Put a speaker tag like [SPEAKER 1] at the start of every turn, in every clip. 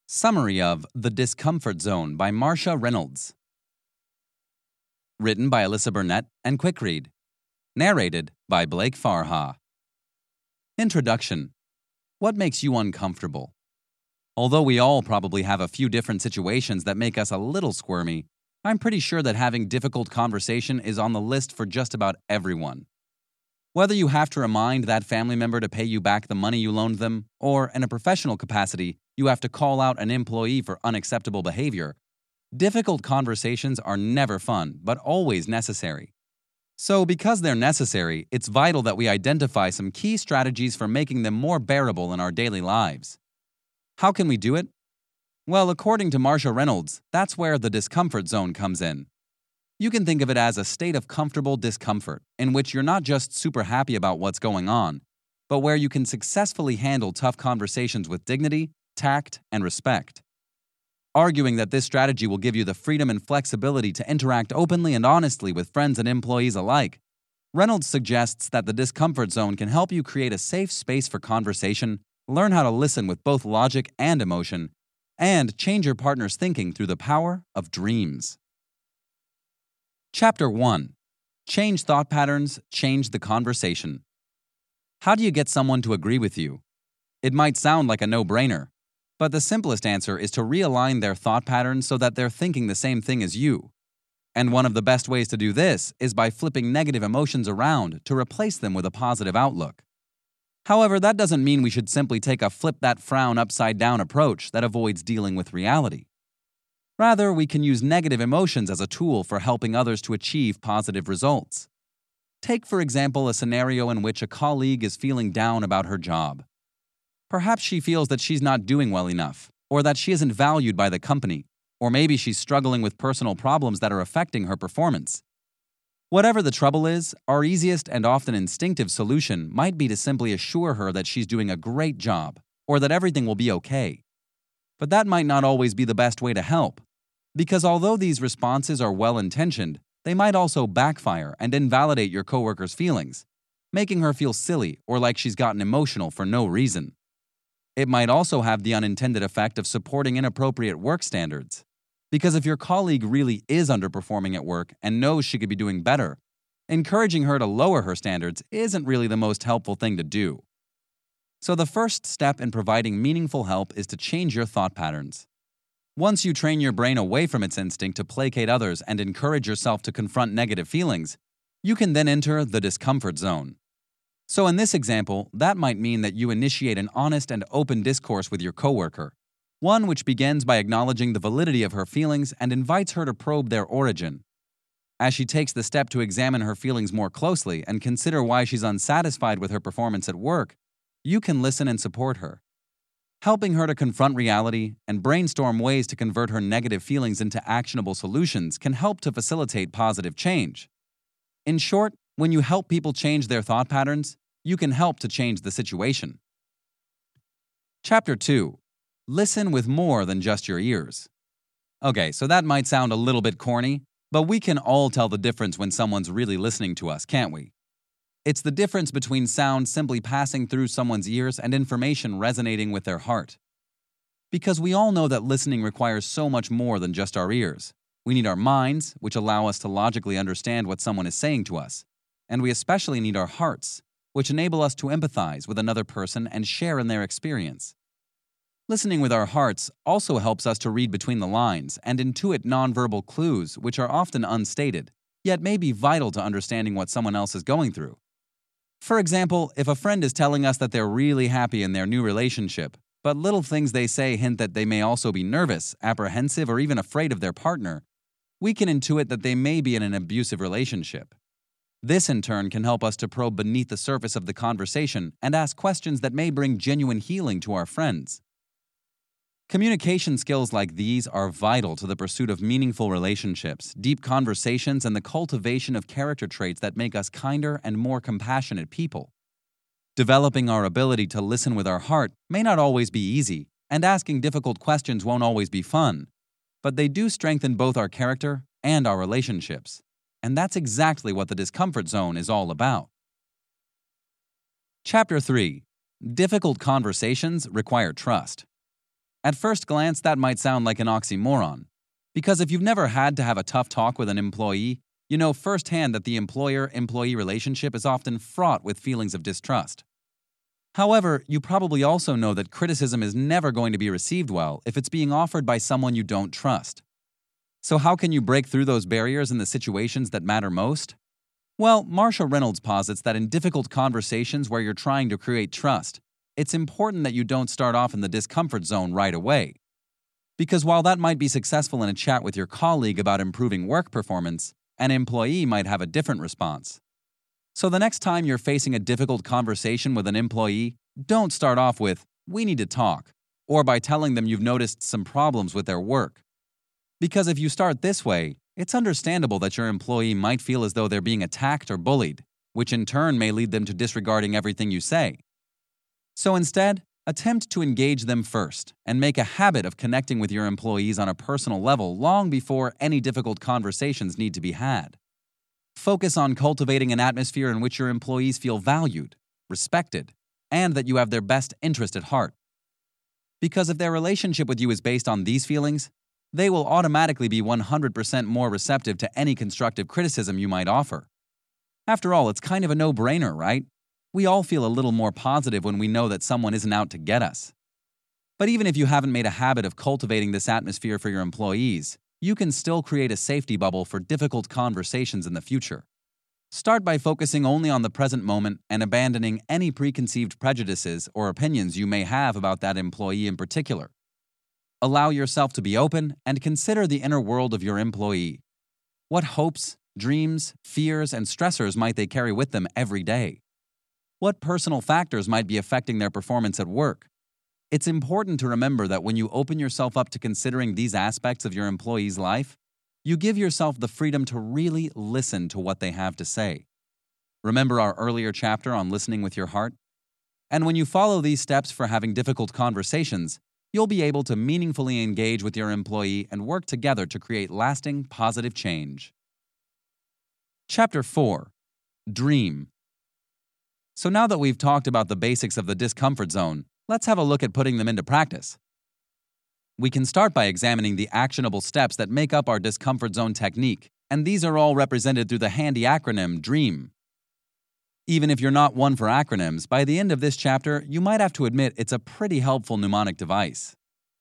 [SPEAKER 1] Summary of The Discomfort Zone by Marsha Reynolds. Written by Alyssa Burnett and Quick Read. Narrated by Blake Farha. Introduction. What makes you uncomfortable? Although we all probably have a few different situations that make us a little squirmy, I'm pretty sure that having difficult conversation is on the list for just about everyone. Whether you have to remind that family member to pay you back the money you loaned them, or in a professional capacity, you have to call out an employee for unacceptable behavior, difficult conversations are never fun, but always necessary. So because they're necessary, it's vital that we identify some key strategies for making them more bearable in our daily lives. How can we do it? Well, according to Marsha Reynolds, that's where the discomfort zone comes in. You can think of it as a state of comfortable discomfort, in which you're not just super happy about what's going on, but where you can successfully handle tough conversations with dignity, tact, and respect. Arguing that this strategy will give you the freedom and flexibility to interact openly and honestly with friends and employees alike, Reynolds suggests that the discomfort zone can help you create a safe space for conversation, learn how to listen with both logic and emotion, and change your partner's thinking through the power of dreams. Chapter 1. Change thought patterns, change the conversation. How do you get someone to agree with you? It might sound like a no-brainer, but the simplest answer is to realign their thought patterns so that they're thinking the same thing as you. And one of the best ways to do this is by flipping negative emotions around to replace them with a positive outlook. However, that doesn't mean we should simply take a flip that frown upside down approach that avoids dealing with reality. Rather, we can use negative emotions as a tool for helping others to achieve positive results. Take, for example, a scenario in which a colleague is feeling down about her job. Perhaps she feels that she's not doing well enough, or that she isn't valued by the company, or maybe she's struggling with personal problems that are affecting her performance. Whatever the trouble is, our easiest and often instinctive solution might be to simply assure her that she's doing a great job, or that everything will be okay. But that might not always be the best way to help. Because although these responses are well-intentioned, they might also backfire and invalidate your coworker's feelings, making her feel silly or like she's gotten emotional for no reason. It might also have the unintended effect of supporting inappropriate work standards. Because if your colleague really is underperforming at work and knows she could be doing better, encouraging her to lower her standards isn't really the most helpful thing to do. So the first step in providing meaningful help is to change your thought patterns. Once you train your brain away from its instinct to placate others and encourage yourself to confront negative feelings, you can then enter the discomfort zone. So in this example, that might mean that you initiate an honest and open discourse with your coworker, one which begins by acknowledging the validity of her feelings and invites her to probe their origin. As she takes the step to examine her feelings more closely and consider why she's unsatisfied with her performance at work, you can listen and support her. Helping her to confront reality and brainstorm ways to convert her negative feelings into actionable solutions can help to facilitate positive change. In short, when you help people change their thought patterns, you can help to change the situation. Chapter 2. Listen with more than just your ears. Okay, so that might sound a little bit corny, but we can all tell the difference when someone's really listening to us, can't we? It's the difference between sound simply passing through someone's ears and information resonating with their heart. Because we all know that listening requires so much more than just our ears. We need our minds, which allow us to logically understand what someone is saying to us. And we especially need our hearts, which enable us to empathize with another person and share in their experience. Listening with our hearts also helps us to read between the lines and intuit nonverbal clues which are often unstated, yet may be vital to understanding what someone else is going through. For example, if a friend is telling us that they're really happy in their new relationship, but little things they say hint that they may also be nervous, apprehensive, or even afraid of their partner, we can intuit that they may be in an abusive relationship. This, in turn, can help us to probe beneath the surface of the conversation and ask questions that may bring genuine healing to our friends. Communication skills like these are vital to the pursuit of meaningful relationships, deep conversations, and the cultivation of character traits that make us kinder and more compassionate people. Developing our ability to listen with our heart may not always be easy, and asking difficult questions won't always be fun, but they do strengthen both our character and our relationships. And that's exactly what the discomfort zone is all about. Chapter 3. Difficult conversations require trust. At first glance, that might sound like an oxymoron. Because if you've never had to have a tough talk with an employee, you know firsthand that the employer-employee relationship is often fraught with feelings of distrust. However, you probably also know that criticism is never going to be received well if it's being offered by someone you don't trust. So how can you break through those barriers in the situations that matter most? Well, Marsha Reynolds posits that in difficult conversations where you're trying to create trust, it's important that you don't start off in the discomfort zone right away. Because while that might be successful in a chat with your colleague about improving work performance, an employee might have a different response. So the next time you're facing a difficult conversation with an employee, don't start off with, "We need to talk," or by telling them you've noticed some problems with their work. Because if you start this way, it's understandable that your employee might feel as though they're being attacked or bullied, which in turn may lead them to disregarding everything you say. So instead, attempt to engage them first and make a habit of connecting with your employees on a personal level long before any difficult conversations need to be had. Focus on cultivating an atmosphere in which your employees feel valued, respected, and that you have their best interest at heart. Because if their relationship with you is based on these feelings, they will automatically be 100% more receptive to any constructive criticism you might offer. After all, it's kind of a no-brainer, right? We all feel a little more positive when we know that someone isn't out to get us. But even if you haven't made a habit of cultivating this atmosphere for your employees, you can still create a safety bubble for difficult conversations in the future. Start by focusing only on the present moment and abandoning any preconceived prejudices or opinions you may have about that employee in particular. Allow yourself to be open and consider the inner world of your employee. What hopes, dreams, fears, and stressors might they carry with them every day? What personal factors might be affecting their performance at work? It's important to remember that when you open yourself up to considering these aspects of your employee's life, you give yourself the freedom to really listen to what they have to say. Remember our earlier chapter on listening with your heart? And when you follow these steps for having difficult conversations, you'll be able to meaningfully engage with your employee and work together to create lasting, positive change. Chapter 4. Dream. So now that we've talked about the basics of the discomfort zone, let's have a look at putting them into practice. We can start by examining the actionable steps that make up our discomfort zone technique, and these are all represented through the handy acronym DREAM. Even if you're not one for acronyms, by the end of this chapter, you might have to admit it's a pretty helpful mnemonic device.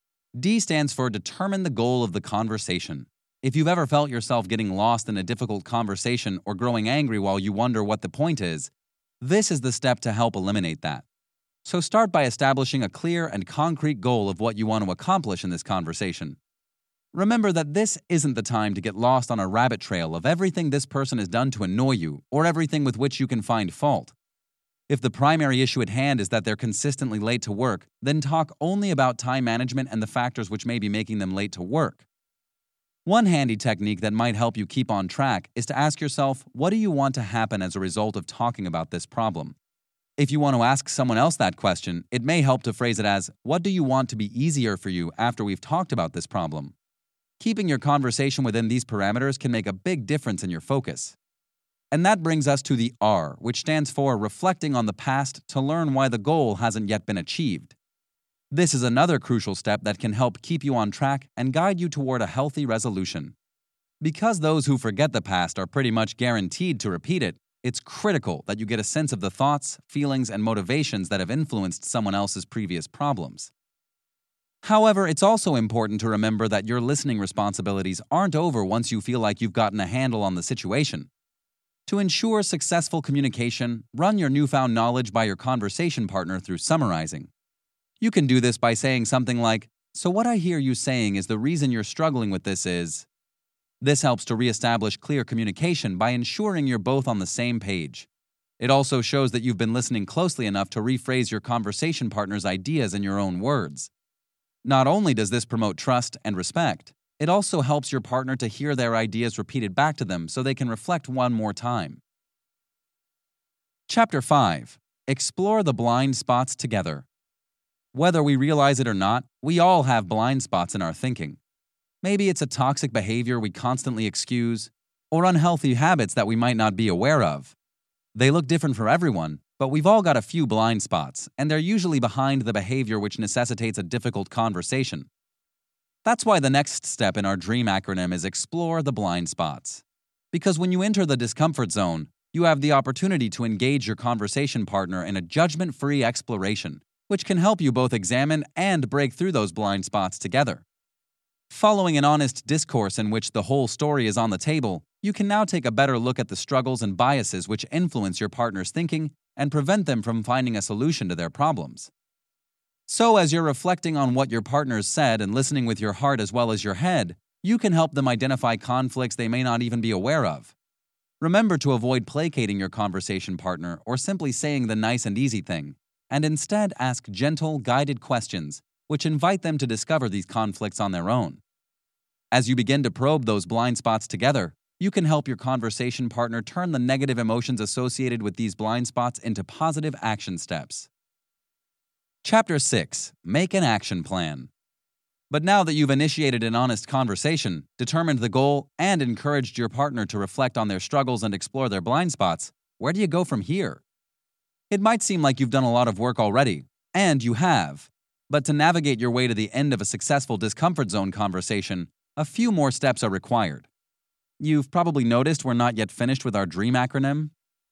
[SPEAKER 1] D stands for Determine the goal of the conversation. If you've ever felt yourself getting lost in a difficult conversation or growing angry while you wonder what the point is, this is the step to help eliminate that. So start by establishing a clear and concrete goal of what you want to accomplish in this conversation. Remember that this isn't the time to get lost on a rabbit trail of everything this person has done to annoy you or everything with which you can find fault. If the primary issue at hand is that they're consistently late to work, then talk only about time management and the factors which may be making them late to work. One handy technique that might help you keep on track is to ask yourself, what do you want to happen as a result of talking about this problem? If you want to ask someone else that question, it may help to phrase it as, what do you want to be easier for you after we've talked about this problem? Keeping your conversation within these parameters can make a big difference in your focus. And that brings us to the R, which stands for reflecting on the past to learn why the goal hasn't yet been achieved. This is another crucial step that can help keep you on track and guide you toward a healthy resolution. Because those who forget the past are pretty much guaranteed to repeat it, it's critical that you get a sense of the thoughts, feelings, and motivations that have influenced someone else's previous problems. However, it's also important to remember that your listening responsibilities aren't over once you feel like you've gotten a handle on the situation. To ensure successful communication, run your newfound knowledge by your conversation partner through summarizing. You can do this by saying something like, "So what I hear you saying is the reason you're struggling with this is..." This helps to reestablish clear communication by ensuring you're both on the same page. It also shows that you've been listening closely enough to rephrase your conversation partner's ideas in your own words. Not only does this promote trust and respect, it also helps your partner to hear their ideas repeated back to them so they can reflect one more time. Chapter 5. Explore the blind spots together. Whether we realize it or not, we all have blind spots in our thinking. Maybe it's a toxic behavior we constantly excuse, or unhealthy habits that we might not be aware of. They look different for everyone, But we've all got a few blind spots, and they're usually behind the behavior which necessitates a difficult conversation. That's why the next step in our DREAM acronym is Explore the Blind Spots. Because when you enter the discomfort zone, you have the opportunity to engage your conversation partner in a judgment-free exploration, which can help you both examine and break through those blind spots together. Following an honest discourse in which the whole story is on the table, you can now take a better look at the struggles and biases which influence your partner's thinking and prevent them from finding a solution to their problems. So, as you're reflecting on what your partner's said and listening with your heart as well as your head, you can help them identify conflicts they may not even be aware of. Remember to avoid placating your conversation partner or simply saying the nice and easy thing, and instead ask gentle, guided questions which invite them to discover these conflicts on their own. As you begin to probe those blind spots together, you can help your conversation partner turn the negative emotions associated with these blind spots into positive action steps. Chapter 6. Make an action plan. But now that you've initiated an honest conversation, determined the goal, and encouraged your partner to reflect on their struggles and explore their blind spots, where do you go from here? It might seem like you've done a lot of work already, and you have. But to navigate your way to the end of a successful discomfort zone conversation, a few more steps are required. You've probably noticed we're not yet finished with our DREAM acronym.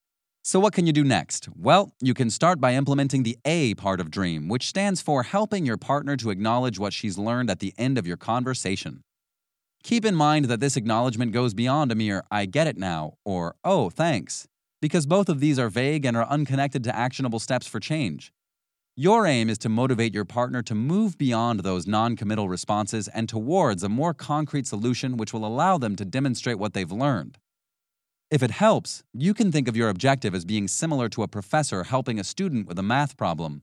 [SPEAKER 1] So what can you do next? Well, you can start by implementing the A part of DREAM, which stands for helping your partner to acknowledge what she's learned at the end of your conversation. Keep in mind that this acknowledgement goes beyond a mere "I get it now" or "Oh, thanks," because both of these are vague and are unconnected to actionable steps for change. Your aim is to motivate your partner to move beyond those non-committal responses and towards a more concrete solution which will allow them to demonstrate what they've learned. If it helps, you can think of your objective as being similar to a professor helping a student with a math problem.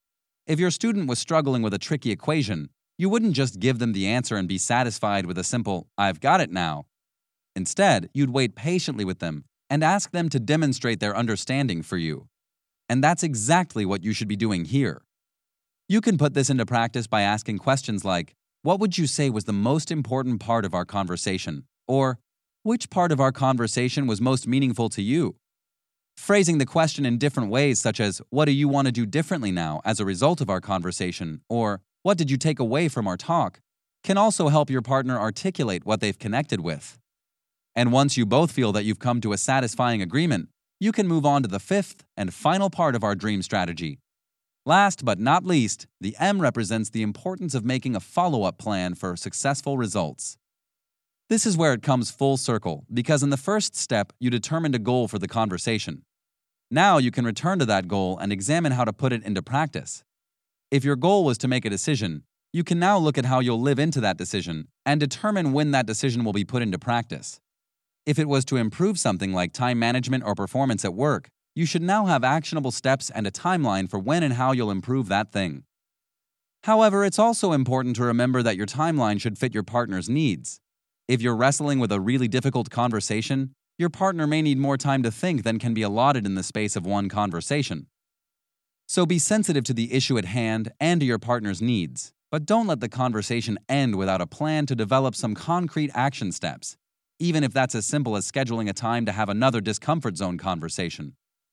[SPEAKER 1] If your student was struggling with a tricky equation, you wouldn't just give them the answer and be satisfied with a simple "I've got it now." Instead, you'd wait patiently with them and ask them to demonstrate their understanding for you. And that's exactly what you should be doing here. You can put this into practice by asking questions like, "What would you say was the most important part of our conversation?" Or, "Which part of our conversation was most meaningful to you?" Phrasing the question in different ways, such as, "What do you want to do differently now as a result of our conversation?" Or, "What did you take away from our talk?" can also help your partner articulate what they've connected with. And once you both feel that you've come to a satisfying agreement, you can move on to the fifth and final part of our DREAM strategy. Last but not least, the M represents the importance of making a follow-up plan for successful results. This is where it comes full circle, because in the first step, you determined a goal for the conversation. Now you can return to that goal and examine how to put it into practice. If your goal was to make a decision, you can now look at how you'll live into that decision and determine when that decision will be put into practice. If it was to improve something like time management or performance at work, you should now have actionable steps and a timeline for when and how you'll improve that thing. However, it's also important to remember that your timeline should fit your partner's needs. If you're wrestling with a really difficult conversation, your partner may need more time to think than can be allotted in the space of one conversation. So be sensitive to the issue at hand and to your partner's needs, but don't let the conversation end without a plan to develop some concrete action steps, even if that's as simple as scheduling a time to have another discomfort zone conversation.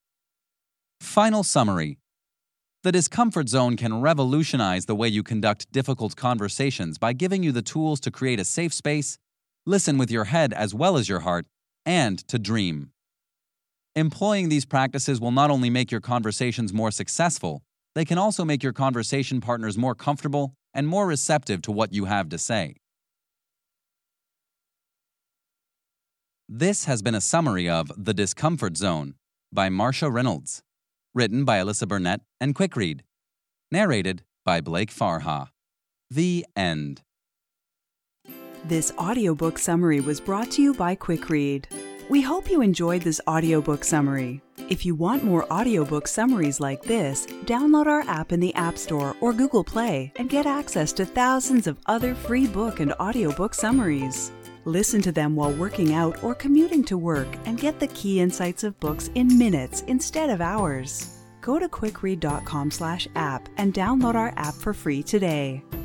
[SPEAKER 1] Final summary. The discomfort zone can revolutionize the way you conduct difficult conversations by giving you the tools to create a safe space, listen with your head as well as your heart, and to dream. Employing these practices will not only make your conversations more successful, they can also make your conversation partners more comfortable and more receptive to what you have to say. This has been a summary of The Discomfort Zone by Marsha Reynolds, written by Alyssa Burnett and QuickRead, narrated by Blake Farha. The end.
[SPEAKER 2] This audiobook summary was brought to you by QuickRead. We hope you enjoyed this audiobook summary. If you want more audiobook summaries like this, download our app in the App Store or Google Play and get access to thousands of other free book and audiobook summaries. Listen to them while working out or commuting to work and get the key insights of books in minutes instead of hours. Go to quickread.com/app and download our app for free today.